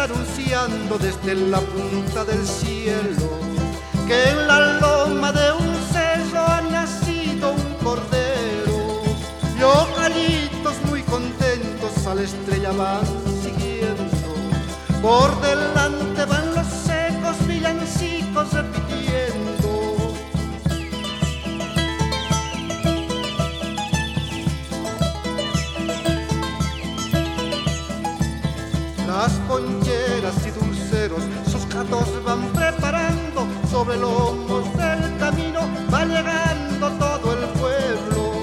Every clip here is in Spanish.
anunciando desde la punta del cielo que en la loma de un cerro ha nacido un cordero. Y ojalitos muy contentos a la estrella van siguiendo, por delante van los secos villancicos repitiendo. Las poncheras y dulceros sus gatos van preparando, sobre lomos del camino va llegando todo el pueblo.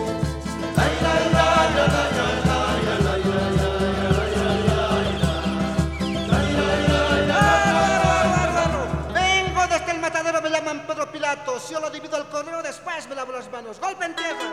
Vengo desde el matadero, me llaman Pedro Pilato. Si yo lo divido el cordero, después me lavo las manos. ¡Golpe en tierra!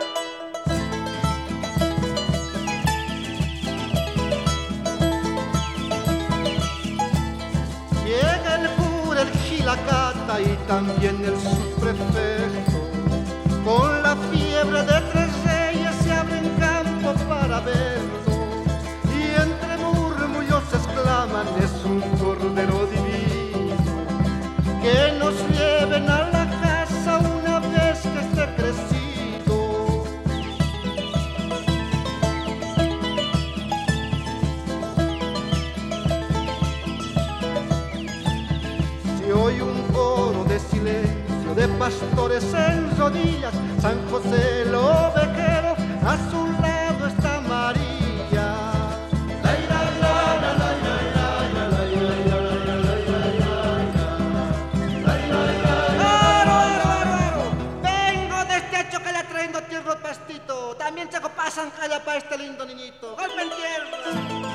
Llega el cura, el gilacata y también el subprefecto. Con la fiebre de tres reyes se abren campo para verlo. Y entre murmullos exclaman: es un cordero divino, que nos lleven a la casa una vez que esté crecido. Se oye un coro de silencio de pastores en rodillas. San José el ovejero, a su lado está María. Vengo de este hecho que le trayendo tierra pastito. También se pasan calla para este lindo niñito. ¡Golpe en tierra!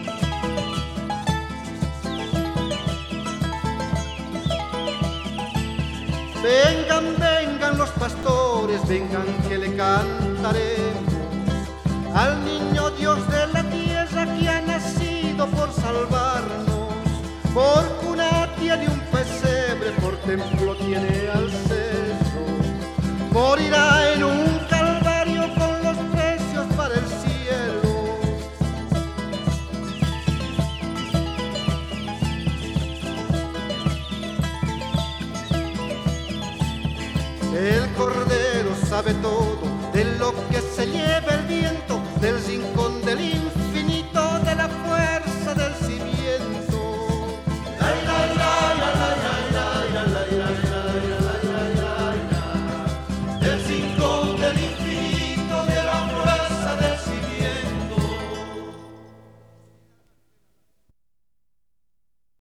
Vengan, vengan los pastores, vengan que le cantaremos al niño Dios de la tierra que ha nacido por salvarnos. Por cuna tiene un pesebre, por templo tiene al cerro. Morirá en un calvario con los precios para el cielo. El cordero sabe todo de lo que se lleva el viento.